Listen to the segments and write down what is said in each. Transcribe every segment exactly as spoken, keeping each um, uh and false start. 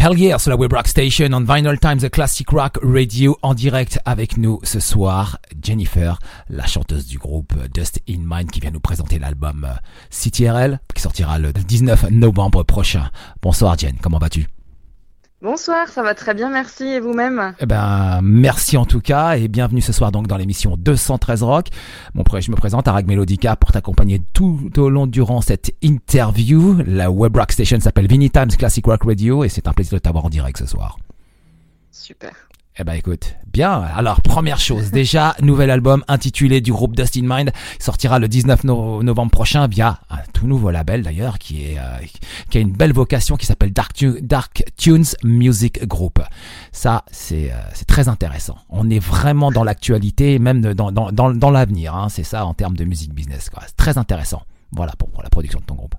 Hell yeah, sur la Web Rock Station, on Vinyl Times, the Classic Rock Radio, en direct avec nous ce soir, Jennifer, la chanteuse du groupe Dust in Mind, qui vient nous présenter l'album C T R L, qui sortira le dix-neuf novembre prochain. Bonsoir Jen, comment vas-tu? Bonsoir, ça va très bien, merci, et vous-même? Eh ben, merci en tout cas, et bienvenue ce soir donc dans l'émission deux cent treize Rock. Bon, je me présente, Arag Melodica, pour t'accompagner tout au long durant cette interview. La Web Rock Station s'appelle Vinyl Times Classic Rock Radio, et c'est un plaisir de t'avoir en direct ce soir. Super. Eh ben écoute, bien. Alors première chose, déjà nouvel album intitulé du groupe Dust in Mind, sortira le dix-neuf novembre prochain via un tout nouveau label d'ailleurs qui est euh, qui a une belle vocation qui s'appelle Dark, Tu- Dark Tunes Music Group. Ça c'est euh, c'est très intéressant. On est vraiment dans l'actualité, même dans dans dans, dans l'avenir. Hein. C'est ça en termes de musique business. Quoi. C'est très intéressant. Voilà pour, pour la production de ton groupe.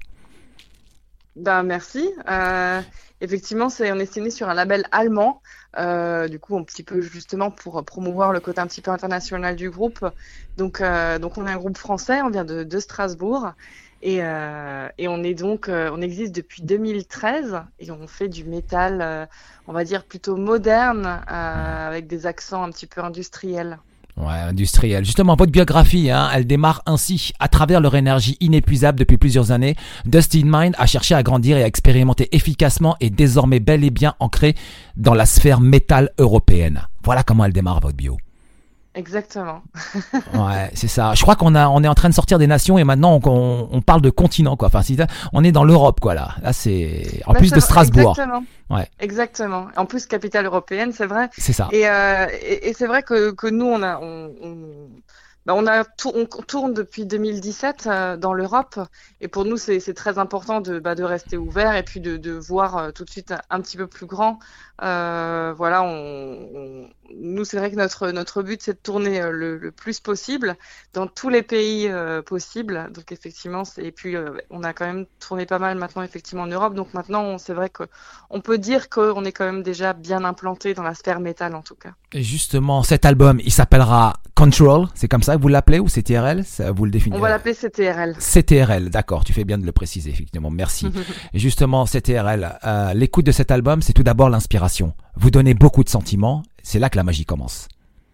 Ben merci. Euh, effectivement, c'est on est signé sur un label allemand. Euh, du coup, un petit peu justement pour promouvoir le côté un petit peu international du groupe. Donc, euh, donc on est un groupe français. On vient de, de Strasbourg et, euh, et on est donc euh, on existe depuis deux mille treize et on fait du métal, euh, on va dire plutôt moderne, euh, avec des accents un petit peu industriels. Ouais, industriel. Justement, votre biographie, hein, elle démarre ainsi. À travers leur énergie inépuisable depuis plusieurs années, Dust in Mind a cherché à grandir et à expérimenter efficacement et désormais bel et bien ancré dans la sphère métal européenne. Voilà comment elle démarre votre bio. Exactement. Ouais, c'est ça. Je crois qu'on a, on est en train de sortir des nations et maintenant on, on, on parle de continent, quoi. Enfin, si, on est dans l'Europe, quoi, là. Là, c'est, en Bah, plus c'est de vrai, Strasbourg. Exactement. Ouais. Exactement. En plus, capitale européenne, c'est vrai. C'est ça. Et, euh, et, et c'est vrai que, que nous, on a, on, on, bah, on a tour- on tourne depuis deux mille dix-sept euh, dans l'Europe. Et pour nous, c'est, c'est très important de, bah, de rester ouvert et puis de, de voir euh, tout de suite un, un petit peu plus grand. Euh, voilà, on, on- nous, c'est vrai que notre, notre but, c'est de tourner euh, le, le plus possible dans tous les pays euh, possibles. Donc, effectivement, c'est, et puis, euh, on a quand même tourné pas mal maintenant, effectivement, en Europe. Donc, maintenant, on- c'est vrai que on peut dire qu'on est quand même déjà bien implanté dans la sphère métal, en tout cas. Et justement, cet album, il s'appellera Control. C'est comme ça que vous l'appelez ou C T R L? Ça, vous le définissez? On va l'appeler C T R L. C T R L, d'accord, tu fais bien de le préciser, effectivement, merci. Et justement, C T R L, euh, l'écoute de cet album, c'est tout d'abord l'inspiration. Vous donnez beaucoup de sentiments, c'est là que la magie commence.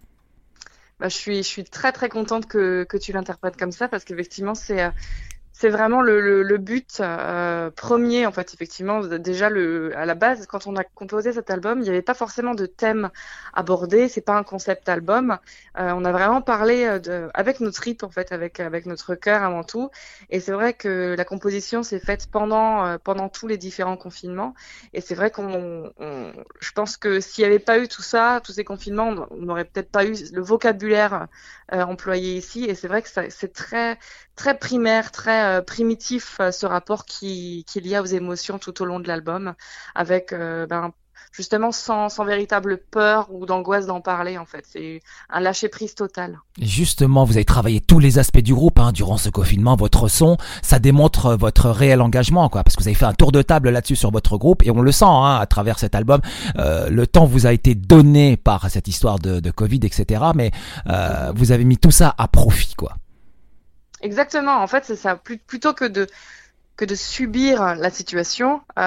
Bah, je suis, je suis très très contente que, que tu l'interprètes comme ça parce qu'effectivement c'est euh, c'est vraiment le, le, le but euh, premier en fait effectivement déjà le à la base quand on a composé cet album il n'y avait pas forcément de thème abordé, c'est pas un concept album. Euh, on a vraiment parlé de avec nos tripes en fait avec avec notre cœur avant tout et c'est vrai que la composition s'est faite pendant euh, pendant tous les différents confinements et c'est vrai qu'on on, je pense que s'il n'y avait pas eu tout ça tous ces confinements on n'aurait peut-être pas eu le vocabulaire euh, employé ici et c'est vrai que ça, c'est très très primaire, très euh, primitif euh, ce rapport qui, qu'il y a aux émotions tout au long de l'album, avec euh, ben, justement sans, sans véritable peur ou d'angoisse d'en parler en fait. C'est un lâcher-prise total. Et justement, vous avez travaillé tous les aspects du groupe hein, durant ce confinement. Votre son, ça démontre votre réel engagement, quoi, parce que vous avez fait un tour de table là-dessus sur votre groupe et on le sent hein, à travers cet album. Euh, le temps vous a été donné par cette histoire de, de Covid, et cetera. Mais euh, vous avez mis tout ça à profit, quoi. Exactement. En fait, c'est ça. Plus- Plutôt que de que de subir la situation. Euh,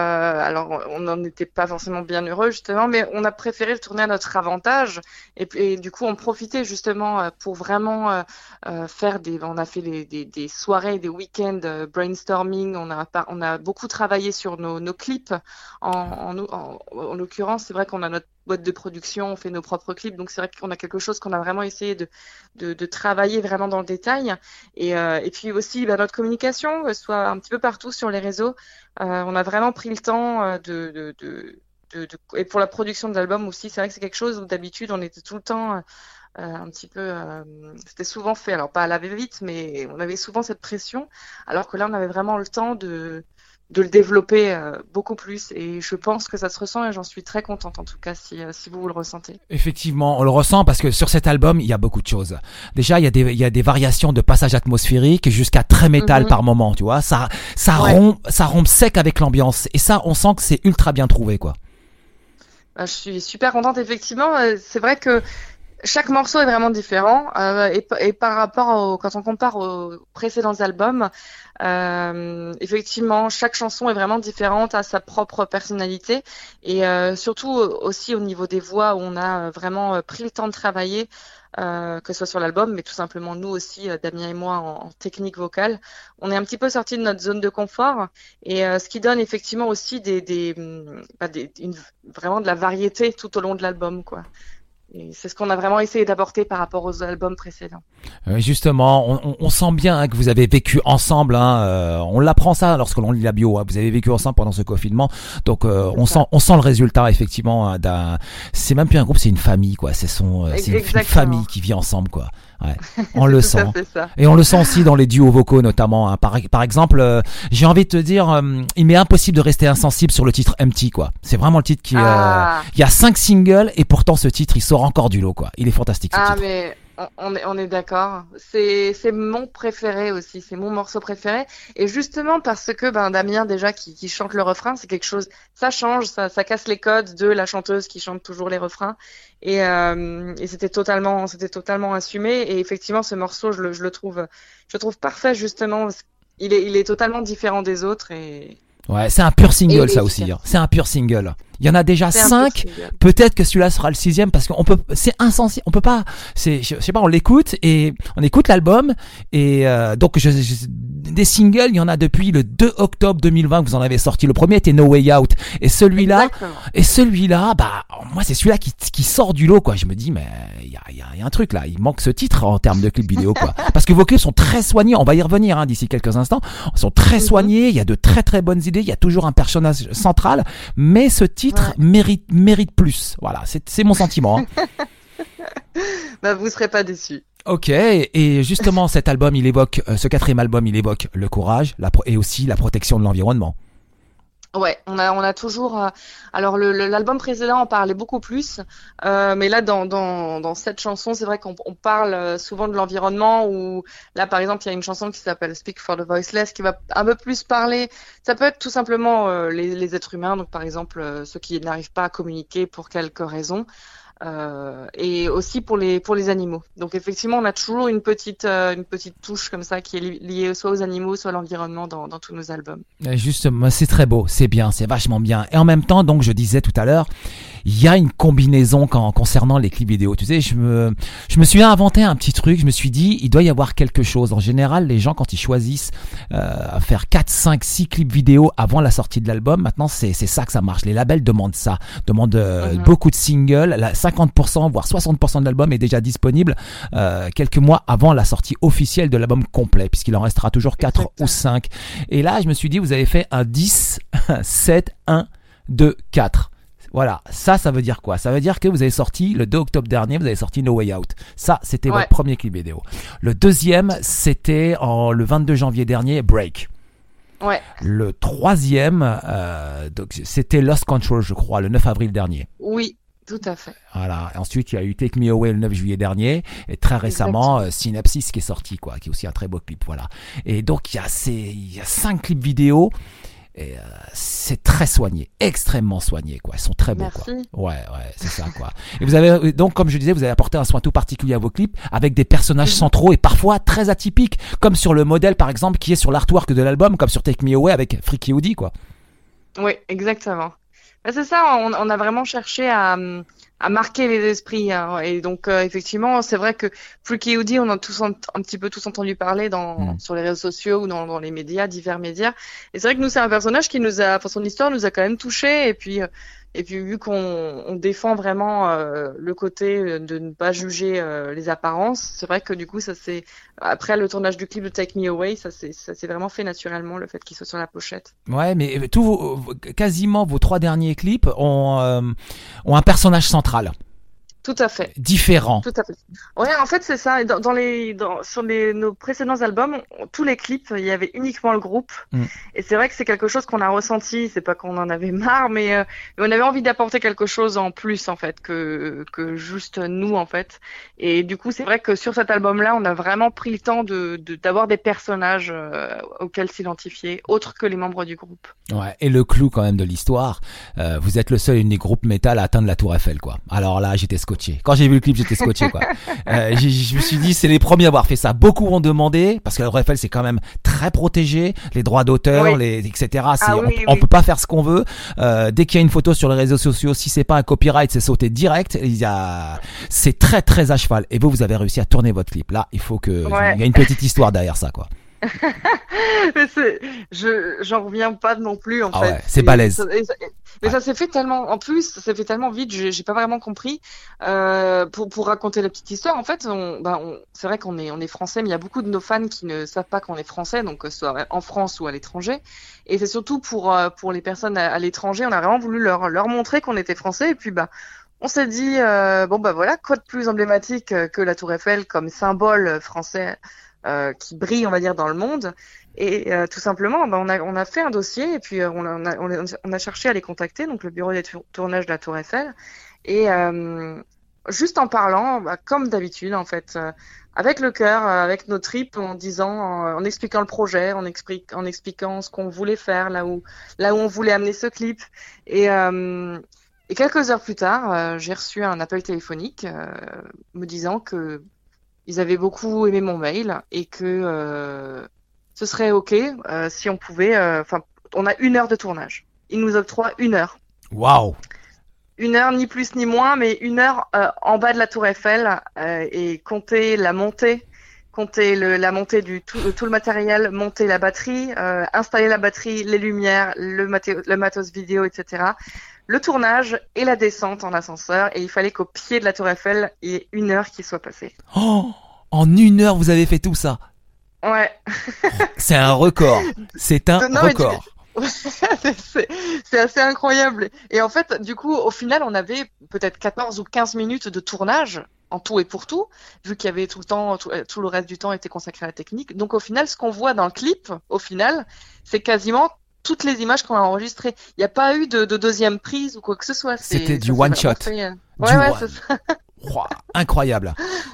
alors, on n'en était pas forcément bien heureux, justement, mais on a préféré le tourner à notre avantage. Et, puis- et du coup, on profitait justement euh, pour vraiment euh, euh, faire des... On a fait des, des, des soirées, des week-ends euh, brainstorming. On a, par- on a beaucoup travaillé sur nos, nos clips. En, en, en, en l'occurrence, c'est vrai qu'on a notre boîte de production, on fait nos propres clips. Donc, c'est vrai qu'on a quelque chose qu'on a vraiment essayé de, de, de travailler vraiment dans le détail. Et, euh, et puis aussi, bah, notre communication, euh, soit un petit peu partout sur les réseaux. Euh, on a vraiment pris le temps euh, de, de, de, de, de- et pour la production de l'album aussi, c'est vrai que c'est quelque chose où d'habitude on était tout le temps euh, un petit peu, euh, c'était souvent fait, alors pas à la va-vite, mais on avait souvent cette pression, alors que là on avait vraiment le temps de de le développer euh, beaucoup plus et je pense que ça se ressent et j'en suis très contente en tout cas si, euh, si vous, vous le ressentez. Effectivement, on le ressent parce que sur cet album, il y a beaucoup de choses. Déjà, il y a des, il y a des variations de passages atmosphériques jusqu'à très métal Mhm. par moment, tu vois. Ça, ça Ouais. rompt, ça rompt sec avec l'ambiance. Et ça, on sent que c'est ultra bien trouvé, quoi. Bah, je suis super contente effectivement. Euh, C'est vrai que chaque morceau est vraiment différent euh, et, et par rapport au, quand on compare aux précédents albums, euh, effectivement, chaque chanson est vraiment différente, à sa propre personnalité et euh, surtout aussi au niveau des voix où on a vraiment pris le temps de travailler. Euh, que ce soit sur l'album, mais tout simplement nous aussi, euh, Damien et moi, en, en technique vocale, on est un petit peu sorti de notre zone de confort, et euh, ce qui donne effectivement aussi des, des, bah, des une, vraiment de la variété tout au long de l'album, quoi. Et c'est ce qu'on a vraiment essayé d'apporter par rapport aux albums précédents. Euh, justement, on, on, on sent bien hein, que vous avez vécu ensemble. Hein, euh, on l'apprend ça lorsque l'on lit la bio. Hein, vous avez vécu ensemble pendant ce confinement, donc euh, on sent, on sent le résultat effectivement. D'un, c'est même plus un groupe, c'est une famille, quoi. C'est son, euh, c'est une, une famille qui vit ensemble, quoi. Ouais, on le sent. Et on le sent aussi dans les duos vocaux notamment. Hein. Par, par exemple, euh, j'ai envie de te dire, euh, il m'est impossible de rester insensible sur le titre Empty, quoi. C'est vraiment le titre qui. Ah. Euh, il y a cinq singles et pourtant ce titre, il sort encore du lot, quoi. Il est fantastique. Ce ah titre. mais on est on est d'accord. C'est c'est mon préféré aussi. C'est mon morceau préféré. Et justement parce que ben Damien déjà qui qui chante le refrain, c'est quelque chose. Ça change, ça ça casse les codes de la chanteuse qui chante toujours les refrains. Et, euh, et c'était totalement, c'était totalement assumé. Et effectivement, ce morceau, je le, je le trouve, je le trouve parfait justement. Il est, il est totalement différent des autres. Et ouais, c'est un pur single, ça aussi. Hein. C'est un pur single. Il y en a déjà c'est cinq. Peut-être que celui-là sera le sixième parce qu'on peut, c'est insensible. On peut pas, c'est, je, je sais pas, on l'écoute et on écoute l'album et euh, donc je, je, des singles, il y en a depuis le deux octobre deux mille vingt que vous en avez sorti. Le premier était No Way Out et celui-là, Exactement. et celui-là, bah moi c'est celui-là qui, qui sort du lot, quoi. Je me dis mais il y a, il y a, il y a un truc là. Il manque ce titre en termes de clip vidéo, quoi. Parce que vos clips sont très soignés. On va y revenir hein, d'ici quelques instants. Ils sont très soignés. Il y a de très très bonnes idées. Il y a toujours un personnage central, mais ce titre Ouais. mérite mérite plus. Voilà, c'est c'est mon sentiment. Hein. Bah vous serez pas déçus. Ok, et justement cet album, il évoque euh, ce quatrième album, il évoque le courage, la pro- et aussi la protection de l'environnement. Ouais, on a on a toujours. Euh, alors le, le l'album précédent en parlait beaucoup plus, euh, mais là dans dans dans cette chanson, c'est vrai qu'on on parle souvent de l'environnement. Ou là par exemple, il y a une chanson qui s'appelle Speak for the Voiceless qui va un peu plus parler. Ça peut être tout simplement euh, les les êtres humains, donc par exemple euh, ceux qui n'arrivent pas à communiquer pour quelque raison. Euh, et aussi pour les pour les animaux. Donc effectivement, on a toujours une petite euh, une petite touche comme ça qui est li- liée soit aux animaux, soit à l'environnement dans dans tous nos albums. Justement, c'est très beau, c'est bien, c'est vachement bien. Et en même temps, donc je disais tout à l'heure, il y a une combinaison quand, concernant les clips vidéo. Tu sais, je me je me suis inventé un petit truc. Je me suis dit, il doit y avoir quelque chose. En général, les gens quand ils choisissent euh, faire quatre, cinq, six clips vidéo avant la sortie de l'album, maintenant c'est c'est ça que ça marche. Les labels demandent ça, demandent euh, mm-hmm. beaucoup de singles. La, cinquante pour cent voire soixante pour cent de l'album est déjà disponible euh, quelques mois avant la sortie officielle de l'album complet, puisqu'il en restera toujours quatre Exactement. Ou cinq. Et là, je me suis dit, vous avez fait un dix, sept, un, deux, quatre. Voilà, ça, ça veut dire quoi? Ça veut dire que vous avez sorti, le deux octobre dernier, vous avez sorti No Way Out. Ça, c'était ouais. votre premier clip vidéo. Le deuxième, c'était en, le vingt-deux janvier dernier, Break. Ouais. Le troisième, euh, donc, c'était Lost Control, je crois, le neuf avril dernier. Oui. Tout à fait. Voilà. Ensuite, il y a eu Take Me Away le neuf juillet dernier, et très récemment euh, Synapsis qui est sorti, quoi, qui est aussi un très beau clip, voilà. Et donc il y a ces, il y a cinq clips vidéo, et euh, c'est très soigné, extrêmement soigné, quoi. Ils sont très beaux, Merci. quoi. Ouais, ouais, c'est ça, quoi. Et vous avez donc, comme je disais, vous avez apporté un soin tout particulier à vos clips, avec des personnages centraux et parfois très atypiques, comme sur le modèle, par exemple, qui est sur l'artwork de l'album, comme sur Take Me Away avec Freaky Woody, quoi. Oui, exactement. C'est ça, on, on a vraiment cherché à, à marquer les esprits. Hein. Et donc, euh, effectivement, c'est vrai que Freaky Woody, on a tous un, un petit peu tous entendu parler dans, mmh. sur les réseaux sociaux ou dans, dans les médias, divers médias. Et c'est vrai que nous, c'est un personnage qui nous a, enfin, son histoire nous a quand même touchés. Et puis, et puis vu qu'on on défend vraiment euh, le côté de ne pas juger euh, les apparences, c'est vrai que du coup, ça c'est après le tournage du clip de Take Me Away, ça c'est ça s'est vraiment fait naturellement le fait qu'il soit sur la pochette. Ouais, mais tous vos, quasiment vos trois derniers clips ont euh, ont un personnage central. Tout à fait. Différent. Tout à fait. Ouais, en fait, c'est ça. Dans, dans les, dans, sur les, nos précédents albums, on, tous les clips, il y avait uniquement le groupe. Mm. Et c'est vrai que c'est quelque chose qu'on a ressenti. C'est pas qu'on en avait marre, mais, euh, mais on avait envie d'apporter quelque chose en plus, en fait, que, que juste nous, en fait. Et du coup, c'est vrai que sur cet album-là, on a vraiment pris le temps de, de d'avoir des personnages euh, auxquels s'identifier, autres que les membres du groupe. Ouais. Et le clou, quand même, de l'histoire, euh, vous êtes le seul unique groupe métal à atteindre la Tour Eiffel, quoi. Alors là, j'étais scotché. scotché. Quand j'ai vu le clip, j'étais scotché, quoi. euh, j'ai, je me suis dit, c'est les premiers à avoir fait ça. Beaucoup ont demandé, parce que la Tour Eiffel, c'est quand même très protégé, les droits d'auteur, Oui. les, et cetera. C'est, Ah on, oui, on oui. peut pas faire ce qu'on veut. Euh, dès qu'il y a une photo sur les réseaux sociaux, si c'est pas un copyright, c'est sauté direct. Il y a, c'est très, très à cheval. Et vous, vous avez réussi à tourner votre clip. Là, il faut que, Ouais. il y a une petite histoire derrière ça, quoi. Mais c'est, je, j'en reviens pas non plus en Ah fait. ouais, c'est balèze. ça- et ça- mais Ouais. ça s'est fait tellement, en plus, ça s'est fait tellement vite, j'ai, j'ai pas vraiment compris. Euh, pour pour raconter la petite histoire, en fait, on, bah, on, c'est vrai qu'on est on est français, mais il y a beaucoup de nos fans qui ne savent pas qu'on est français, donc que ce soit en France ou à l'étranger. Et c'est surtout pour euh, pour les personnes à, à l'étranger, on a vraiment voulu leur leur montrer qu'on était français. Et puis bah, on s'est dit euh, bon bah voilà, quoi de plus emblématique euh, que la Tour Eiffel comme symbole français. Euh, qui brille, on va dire, dans le monde. Et euh, tout simplement, ben, on a on a fait un dossier et puis euh, on, a, on, a, on a on a cherché à les contacter, donc le bureau des tour- tournages de la Tour Eiffel. Et euh, juste en parlant, bah, comme d'habitude, en fait, euh, avec le cœur, euh, avec nos tripes, en disant, euh, en expliquant le projet, en, explique, en expliquant ce qu'on voulait faire, là où là où on voulait amener ce clip. Et euh, et quelques heures plus tard, euh, j'ai reçu un appel téléphonique euh, me disant que ils avaient beaucoup aimé mon mail et que euh, ce serait ok euh, si on pouvait. Enfin, euh, on a une heure de tournage. Ils nous octroient une heure. Waouh. Une heure, ni plus ni moins, mais une heure euh, en bas de la Tour Eiffel euh, et compter la montée, compter le, la montée du tout, tout le matériel, monter la batterie, euh, installer la batterie, les lumières, le, maté- le matos vidéo, et cetera. Le tournage et la descente en ascenseur, et il fallait qu'au pied de la Tour Eiffel, il y ait une heure qui soit passée. Oh, en une heure, vous avez fait tout ça. Ouais. C'est un record. C'est un Non, mais record. tu- c'est, c'est assez incroyable. Et en fait, du coup, au final, on avait peut-être quatorze ou quinze minutes de tournage en tout et pour tout, vu qu'il y avait tout le temps, tout, tout le reste du temps était consacré à la technique. Donc au final, ce qu'on voit dans le clip, au final, c'est quasiment toutes les images qu'on a enregistrées. Il n'y a pas eu de, de deuxième prise ou quoi que ce soit. C'est, C'était du ça s'est one vraiment shot. fait, euh, Du Ouais, ouais, one. c'est ça. Ouah, incroyable.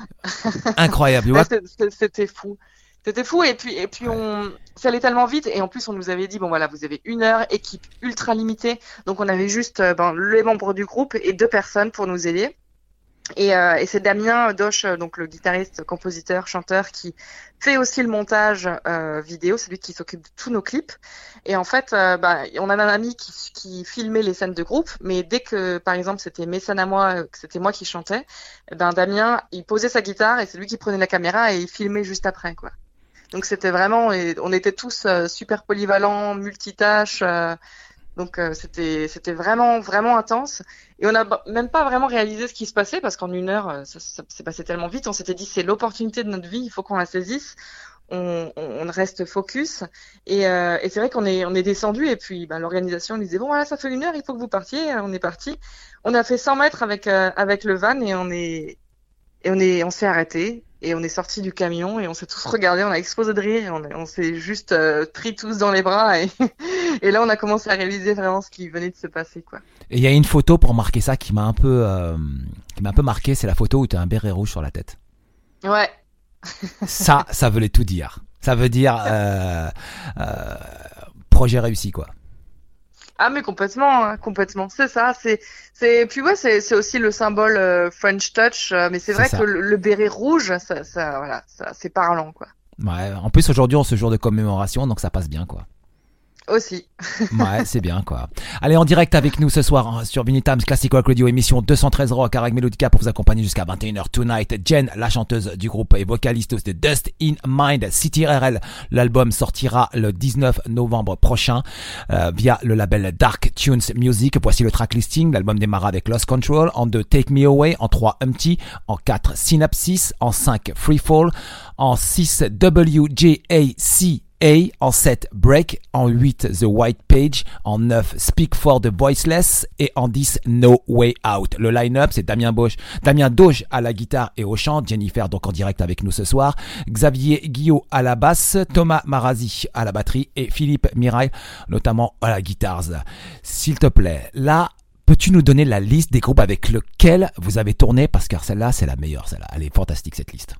Incroyable. Ouais, Ouais. c'est- c'est- C'était fou. C'était fou et puis et puis on ça allait tellement vite et en plus on nous avait dit bon voilà vous avez une heure équipe ultra limitée donc on avait juste euh, ben, les membres du groupe et deux personnes pour nous aider et, euh, et c'est Damien Doche donc le guitariste compositeur chanteur qui fait aussi le montage euh, vidéo, c'est lui qui s'occupe de tous nos clips et en fait euh, bah, on a un ami qui, qui filmait les scènes de groupe mais dès que par exemple c'était mes scènes à moi que c'était moi qui chantais ben Damien il posait sa guitare et c'est lui qui prenait la caméra et il filmait juste après quoi. Donc c'était vraiment, et on était tous euh, super polyvalents, multitâches, euh, donc euh, c'était c'était vraiment vraiment intense. Et on n'a b- même pas vraiment réalisé ce qui se passait parce qu'en une heure, euh, ça, ça s'est passé tellement vite. On s'était dit c'est l'opportunité de notre vie, il faut qu'on la saisisse. On, on, on reste focus. Et, euh, et c'est vrai qu'on est on est descendu et puis ben, l'organisation nous disait bon voilà ça fait une heure, il faut que vous partiez. On est parti. On a fait cent mètres avec euh, avec le van et on est et on est on s'est arrêté. Et on est sorti du camion et on s'est tous regardés, on a explosé de rire, et on, on s'est juste euh, pris tous dans les bras et, et là on a commencé à réaliser vraiment ce qui venait de se passer quoi. Et il y a une photo pour marquer ça qui m'a un peu, euh, qui m'a un peu marqué, c'est la photo où tu as un béret rouge sur la tête. Ouais. Ça, ça veut tout dire. Ça veut dire euh, euh, projet réussi quoi. Ah mais complètement, hein, complètement. C'est ça, c'est c'est puis ouais c'est c'est aussi le symbole euh, French touch, euh, mais c'est, C'est vrai ça. que le, le béret rouge, ça ça voilà, ça c'est parlant quoi. Ouais. En plus aujourd'hui on se jour de commémoration donc ça passe bien quoi. Aussi. Ouais, c'est bien quoi. Allez en direct avec nous ce soir hein, sur Vinyl Times Classic Rock Radio émission deux cent treize Rock avec Melodica pour vous accompagner jusqu'à vingt et une heures tonight. Jen, la chanteuse du groupe et vocaliste de Dust in Mind, City R L. L'album sortira le dix-neuf novembre prochain euh, via le label Dark Tunes Music. Voici le track listing. L'album démarra avec Lost Control, en deux Take Me Away, en trois Empty, en quatre Synapsis, en cinq Freefall, en six W J A C A, en sept Break, en huit The White Page, en neuf Speak for the Voiceless et en dix No Way Out. Le line-up c'est Damien Bosch, Damien Doge à la guitare et au chant, Jennifer donc en direct avec nous ce soir, Xavier Guillot à la basse, Thomas Marazzi à la batterie et Philippe Mirail notamment à la guitare. S'il te plaît, là peux-tu nous donner la liste des groupes avec lesquels vous avez tourné parce que celle-là c'est la meilleure, celle-là, elle est fantastique cette liste.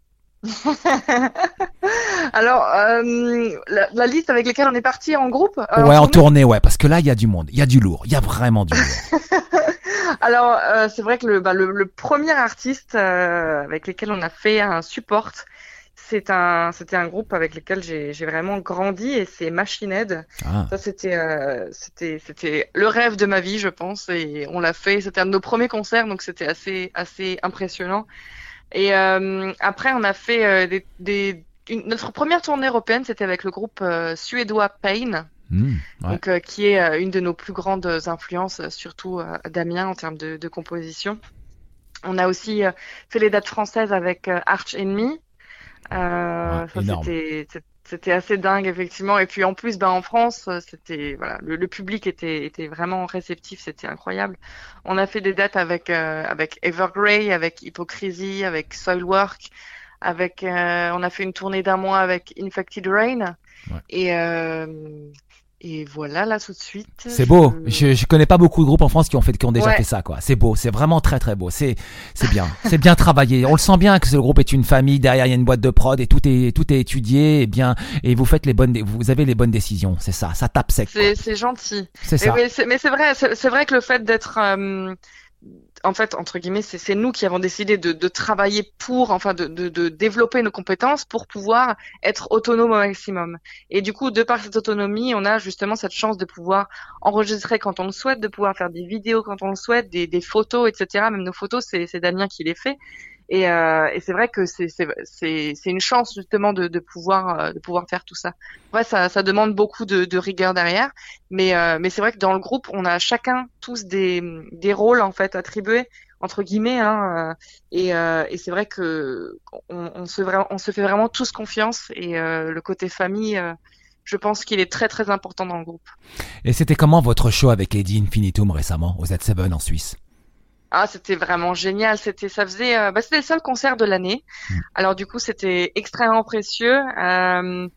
Alors euh, la, la liste avec lesquelles on est parti en groupe. euh, Ouais, en tournée tournée, ouais, parce que là, il y a du monde, il y a du lourd, il y a vraiment du lourd. Alors, euh, c'est vrai que le, bah, le, le premier artiste euh, avec lequel on a fait un support, c'est un, c'était un groupe avec lequel j'ai, j'ai vraiment grandi et c'est Machine Head. Ah. Ça, c'était, euh, c'était, c'était le rêve de ma vie, je pense, et on l'a fait. C'était un de nos premiers concerts, donc c'était assez, assez impressionnant. Et euh, après, on a fait euh, des, des une, notre première tournée européenne, c'était avec le groupe euh, suédois Pain. Mmh, ouais. Donc, euh, qui est euh, une de nos plus grandes influences, euh, surtout euh, Damien en termes de, de composition. On a aussi euh, fait les dates françaises avec euh, Arch Enemy. Euh, Ouais, ça énorme. c'était c'était assez dingue effectivement. Et puis en plus, ben en France, euh, c'était voilà, le, le public était était vraiment réceptif, c'était incroyable. On a fait des dates avec euh, avec Evergrey, avec Hypocrisy, avec Soilwork, avec euh, on a fait une tournée d'un mois avec Infected Rain. Ouais. Et euh, Et voilà, là, tout de suite. C'est beau. Je, je connais pas beaucoup de groupes en France qui ont fait, qui ont déjà Ouais. fait ça, quoi. C'est beau. C'est vraiment très, très beau. C'est, c'est bien. C'est bien travaillé. On le sent bien que ce groupe est une famille. Derrière, il y a une boîte de prod et tout est, tout est étudié et bien. Et vous faites les bonnes, vous avez les bonnes décisions. C'est ça. Ça tape sec. C'est, c'est gentil. C'est Mais, ça. mais c'est, mais c'est vrai, c'est, c'est vrai que le fait d'être, euh, en fait, entre guillemets, c'est, c'est nous qui avons décidé de, de travailler pour, enfin, de, de, de développer nos compétences pour pouvoir être autonome au maximum. Et du coup, de par cette autonomie, on a justement cette chance de pouvoir enregistrer quand on le souhaite, de pouvoir faire des vidéos quand on le souhaite, des, des photos, et cetera. Même nos photos, c'est, c'est Damien qui les fait. Et, euh, et c'est vrai que c'est, c'est, c'est, c'est une chance justement de, de pouvoir, euh, de pouvoir faire tout ça. Ouais, ça, ça demande beaucoup de, de rigueur derrière, mais, euh, mais c'est vrai que dans le groupe, on a chacun tous des, des rôles en fait attribués entre guillemets, hein, euh, et, euh, et c'est vrai que on, on se, vra- on se fait vraiment tous confiance et euh, le côté famille, euh, je pense qu'il est très très important dans le groupe. Et c'était comment votre show avec Eddie Infinitum récemment au Z sept en Suisse? Ah, c'était vraiment génial. C'était, ça faisait, euh, bah, c'était le seul concert de l'année. Mm. Alors du coup, c'était extrêmement précieux. Euh,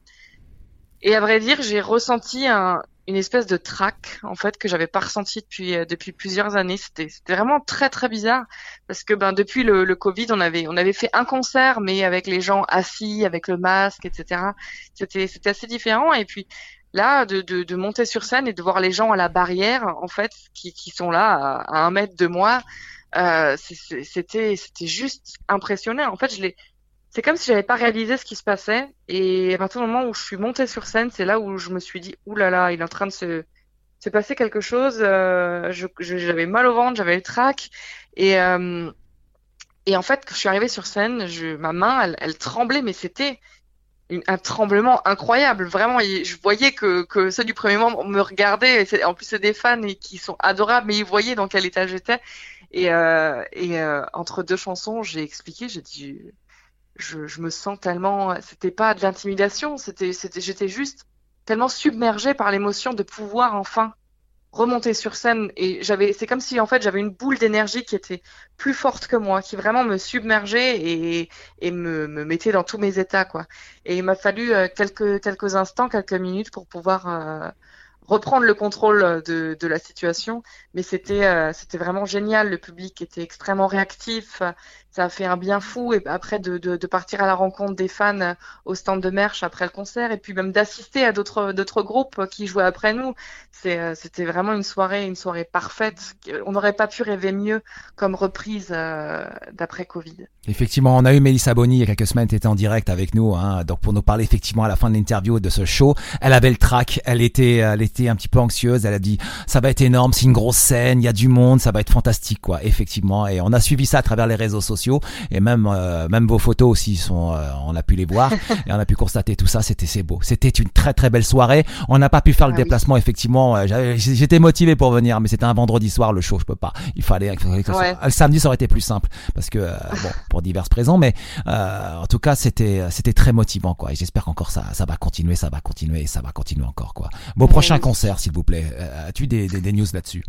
et à vrai dire, j'ai ressenti un, une espèce de trac en fait que j'avais pas ressenti depuis euh, depuis plusieurs années. C'était, c'était vraiment très très bizarre parce que ben depuis le, le Covid, on avait on avait fait un concert mais avec les gens assis, avec le masque, et cetera. C'était c'était assez différent. Et puis là, de, de, de monter sur scène et de voir les gens à la barrière, en fait, qui, qui sont là à, à un mètre de moi, euh, c'est- c'était, c'était juste impressionnant. En fait, je l'ai, c'est comme si j'avais pas réalisé ce qui se passait. Et à partir du moment où je suis montée sur scène, c'est là où je me suis dit, ouh là là, il est en train de se, se passer quelque chose. Euh, je, je- j'avais mal au ventre, j'avais le trac. Et, euh, et en fait, quand je suis arrivée sur scène, je, ma main, elle, elle tremblait, mais c'était une- un tremblement incroyable. Vraiment, il- je voyais que, que ceux du premier membre me regardaient. Et c'est- en plus, c'est des fans et qui sont adorables, mais ils voyaient dans quel état j'étais. Et, euh, et euh, entre deux chansons, j'ai expliqué, j'ai dit, je, je me sens tellement. C'était pas de l'intimidation, c'était, c'était, j'étais juste tellement submergée par l'émotion de pouvoir enfin remonter sur scène et j'avais c'est comme si en fait j'avais une boule d'énergie qui était plus forte que moi, qui vraiment me submergeait et et me me mettait dans tous mes états quoi. Et il m'a fallu euh, quelques quelques instants, quelques minutes pour pouvoir euh, reprendre le contrôle de de la situation, mais c'était euh, c'était vraiment génial, le public était extrêmement réactif, ça a fait un bien fou et après de de de partir à la rencontre des fans euh, au stand de merch après le concert et puis même d'assister à d'autres d'autres groupes qui jouaient après nous. C'est, euh, c'était vraiment une soirée, une soirée parfaite. On n'aurait pas pu rêver mieux comme reprise euh, d'après Covid. Effectivement, on a eu Mélissa Boni il y a quelques semaines, elle était en direct avec nous, hein, donc pour nous parler effectivement à la fin de l'interview de ce show. Elle avait le trac, elle était, elle était un petit peu anxieuse. Elle a dit ça va être énorme, c'est une grosse scène, il y a du monde, ça va être fantastique quoi. Effectivement, et on a suivi ça à travers les réseaux sociaux et même, euh, même vos photos aussi sont, euh, on a pu les voir et on a pu constater tout ça. C'était, c'est beau. C'était une très très belle soirée. On n'a pas pu faire le Ah oui. déplacement effectivement. Euh, j'avais- J'étais motivé pour venir, mais c'était un vendredi soir le show, je peux pas. Il fallait, il fallait que ça Ouais. soit- le samedi ça aurait été plus simple parce que euh, bon pour diverses raisons, mais euh, en tout cas c'était c'était très motivant quoi. Et j'espère qu'encore ça ça va continuer, ça va continuer et ça va continuer encore quoi. Vos Ouais, prochains oui. concerts s'il vous plaît. Euh, as-tu des, des des news là-dessus?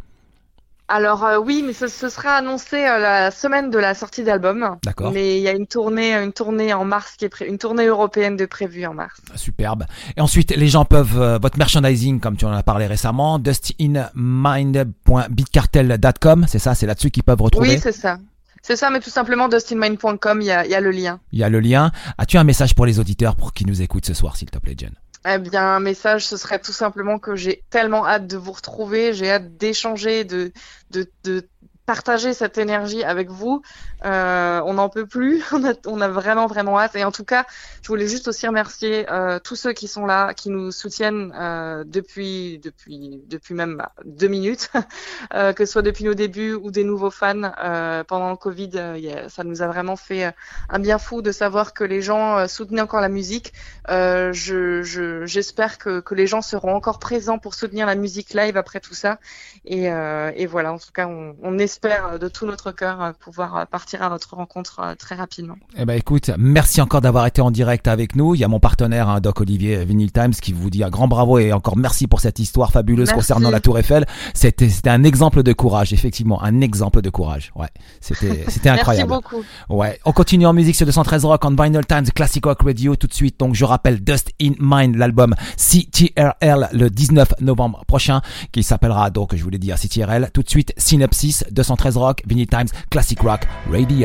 Alors euh, oui, mais ce, ce sera annoncé euh, la semaine de la sortie d'album. D'accord. Mais il y a une tournée, une tournée en mars qui est pré- une tournée européenne de prévue en mars. Superbe. Et ensuite, les gens peuvent, euh, votre merchandising, comme tu en as parlé récemment, dust in mind point beatcartel point com, c'est ça, c'est là-dessus qu'ils peuvent retrouver. Oui, c'est ça. C'est ça, mais tout simplement dustin mind point com, il y a, il y a le lien. Il y a le lien. As-tu un message pour les auditeurs pour qu'ils nous écoutent ce soir, s'il te plaît, Jen? Eh bien, un message, ce serait tout simplement que j'ai tellement hâte de vous retrouver, j'ai hâte d'échanger, de, de, de partager cette énergie avec vous. Euh, on n'en peut plus, on a, on a vraiment vraiment hâte. Et en tout cas, je voulais juste aussi remercier euh, tous ceux qui sont là, qui nous soutiennent euh, depuis depuis depuis même bah, deux minutes, euh, que ce soit depuis nos débuts ou des nouveaux fans euh, pendant le Covid. Euh, yeah, ça nous a vraiment fait un bien fou de savoir que les gens euh, soutenaient encore la musique. Euh, je, je j'espère que que les gens seront encore présents pour soutenir la musique live après tout ça. Et, euh, et voilà, en tout cas, on, on espère de tout notre cœur pouvoir partir à votre rencontre très rapidement. Eh ben écoute, merci encore d'avoir été en direct avec nous. Il y a mon partenaire, hein, Doc Olivier Vinyl Times, qui vous dit un grand bravo et encore merci pour cette histoire fabuleuse merci. Concernant la Tour Eiffel. C'était, c'était un exemple de courage, effectivement, un exemple de courage. Ouais, c'était, c'était incroyable. Merci beaucoup. Ouais, on continue en musique sur deux cent treize Rock on Vinyl Times Classic Rock Radio tout de suite. Donc je rappelle Dust in Mind, l'album C T R L le dix-neuf novembre prochain, qui s'appellera donc, je vous l'ai dit, à C T R L. Tout de suite, Synopsis, deux cent treize Rock, Vinyl Times, Classic Rock Radio.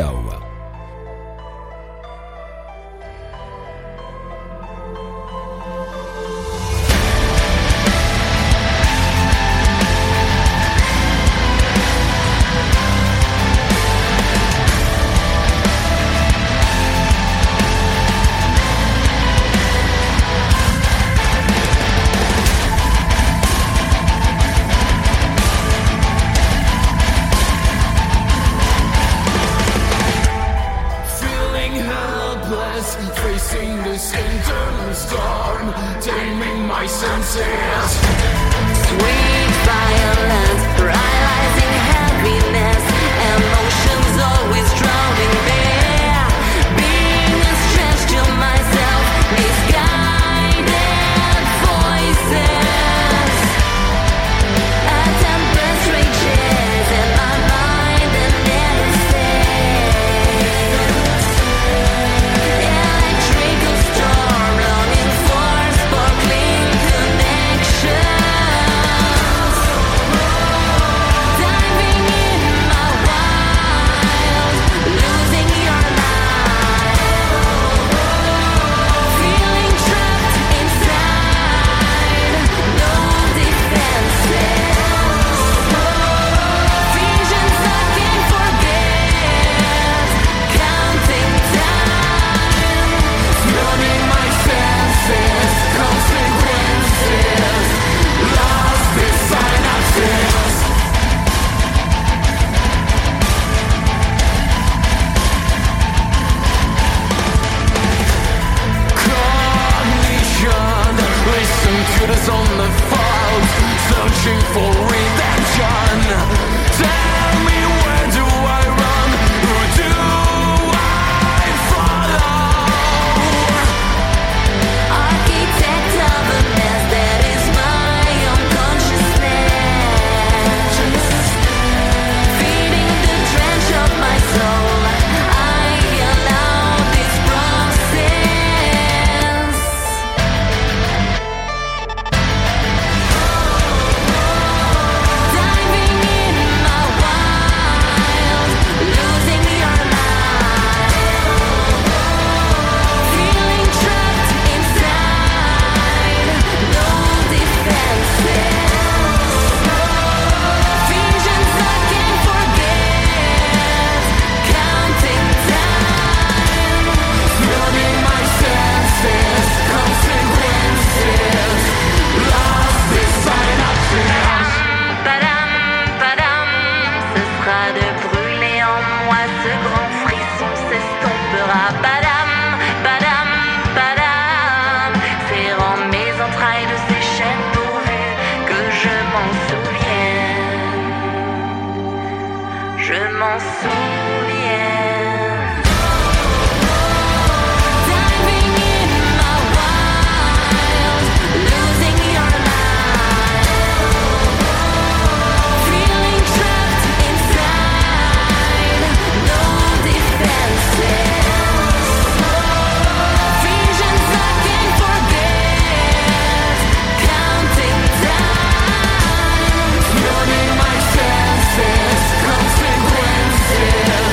Consequences,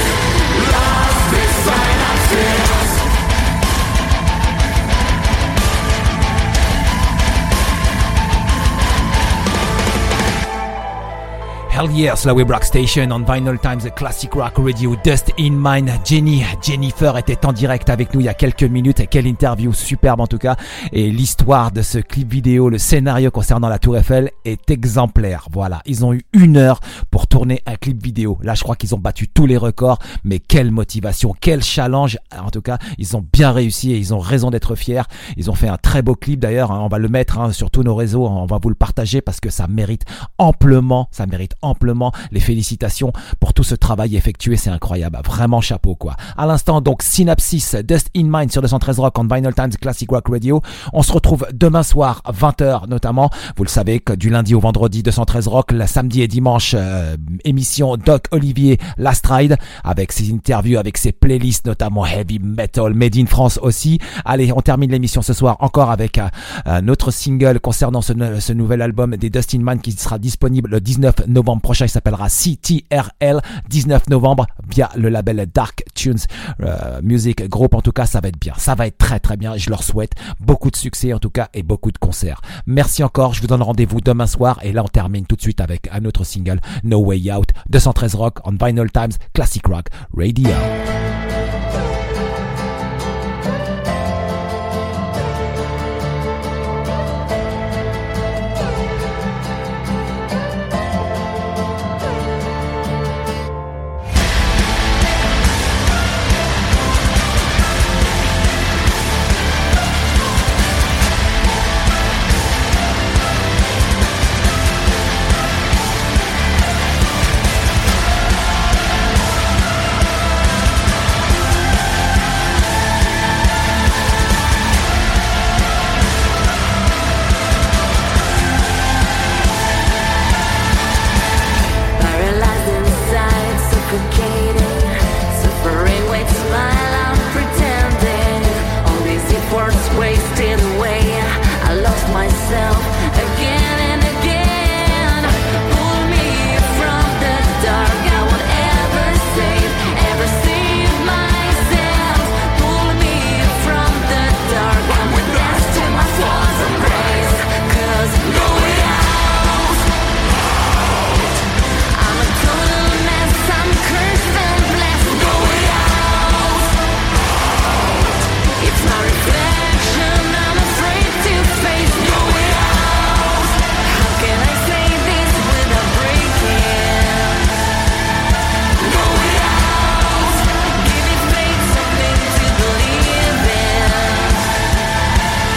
Hell yes, la Web Rock Station on Vinyl Times Classic Rock Radio. Dust in Mind. Jenny, Jennifer était en direct avec nous il y a quelques minutes. Quelle interview superbe en tout cas. Et l'histoire de ce clip vidéo, le scénario concernant la Tour Eiffel est exemplaire. Voilà, ils ont eu une heure pour tourner un clip vidéo. Là, je crois qu'ils ont battu tous les records. Mais quelle motivation, quel challenge. En tout cas, ils ont bien réussi et ils ont raison d'être fiers. Ils ont fait un très beau clip d'ailleurs. Hein, on va le mettre hein, sur tous nos réseaux. On va vous le partager parce que ça mérite amplement, ça mérite amplement les félicitations pour tout ce travail effectué, c'est incroyable, vraiment chapeau quoi. À l'instant donc Synapsis, Dust in Mind sur deux cent treize Rock on Vinyl Times Classic Rock Radio. On se retrouve demain soir vingt heures notamment, vous le savez que du lundi au vendredi deux cent treize Rock, la samedi et dimanche euh, émission Doc Olivier Last Ride avec ses interviews, avec ses playlists notamment Heavy Metal Made in France aussi. Allez, on termine l'émission ce soir encore avec euh, un autre single concernant ce, ce nouvel album des Dust in Mind qui sera disponible le dix-neuf novembre prochain. Il s'appellera C T R L, dix-neuf novembre via le label Dark Tunes euh, Music Group. En tout cas, ça va être bien. Ça va être très très bien. Je leur souhaite beaucoup de succès en tout cas et beaucoup de concerts. Merci encore. Je vous donne rendez-vous demain soir. Et là, on termine tout de suite avec un autre single, No Way Out, deux cent treize Rock on Vinyl Times Classic Rock Radio.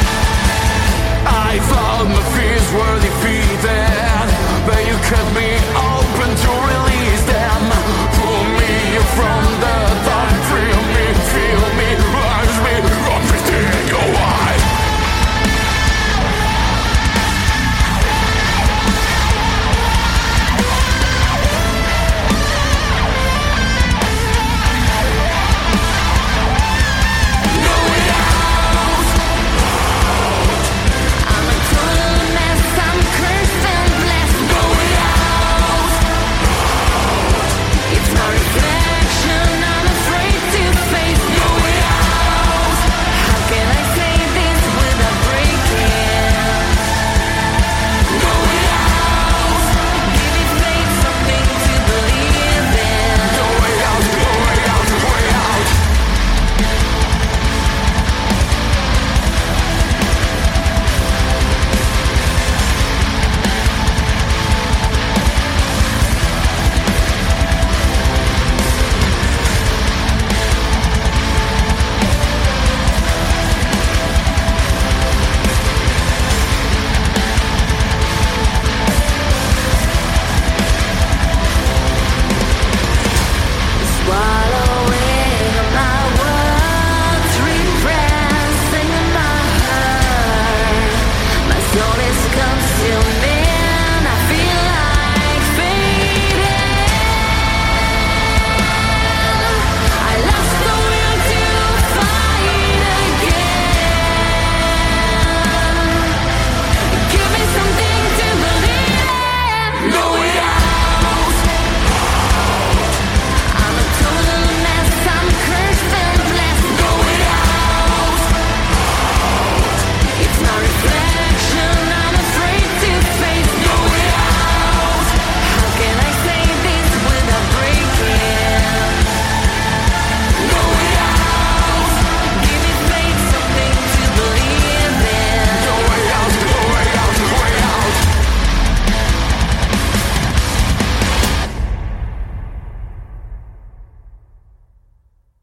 Were defeated, but you cut me